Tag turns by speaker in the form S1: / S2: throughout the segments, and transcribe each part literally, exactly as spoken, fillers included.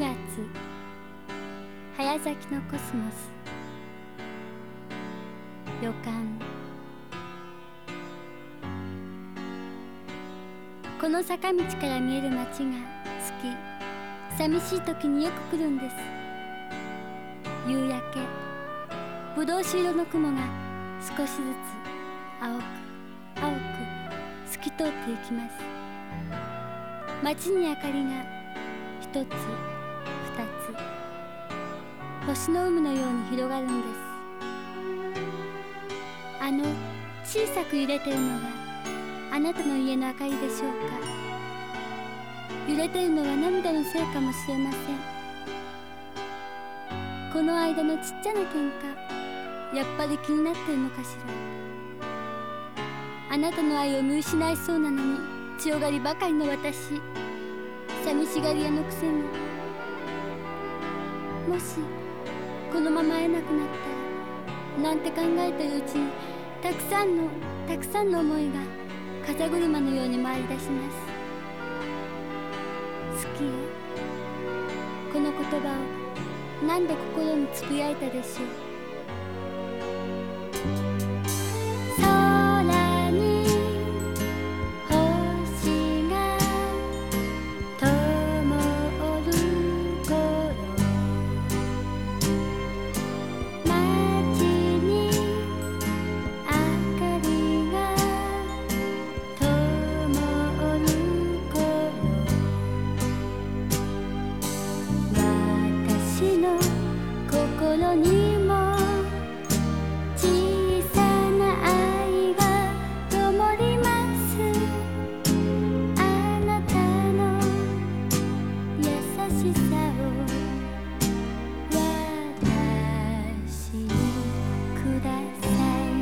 S1: がつ、早咲きのコスモス。予感。この坂道から見える街が好き。寂しい時によく来るんです。夕焼け、ぶどう酒色の雲が少しずつ青く青く透き通っていきます。街に明かりが一つ二つ、星の海のように広がるんです。あの小さく揺れてるのがあなたの家の明かりでしょうか。揺れてるのは涙のせいかもしれません。この間のちっちゃな喧嘩、やっぱり気になってるのかしら。あなたの愛を見失いそうなのに強がりばかりの私、寂しがり屋のくせに。もしこのまま会えなくなったらなんて考えてるうちに、たくさんのたくさんの思いが風車のように回り出します。好きよ。この言葉を何度心につぶやいたでしょう。空に星が灯る頃、街に明かりが灯る頃、私の心にも小さな愛が灯ります。あなたの優しさを私にください。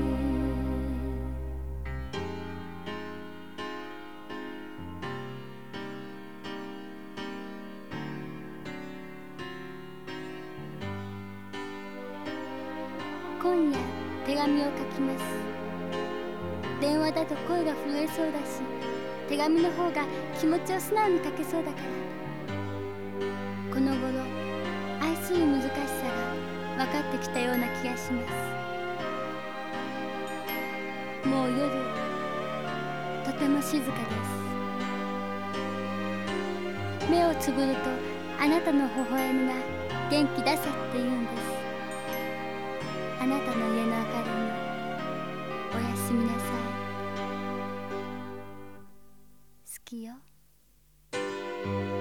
S1: 今夜手紙を書きます。電話だと声が震えそうだし、手紙の方が気持ちを素直に書けそうだから。この頃愛する難しさが分かってきたような気がします。もう夜とても静かです。目をつぶるとあなたの微笑みが元気出せって言うんです。あなたの家の明かりにおやすみなさい。好きよ。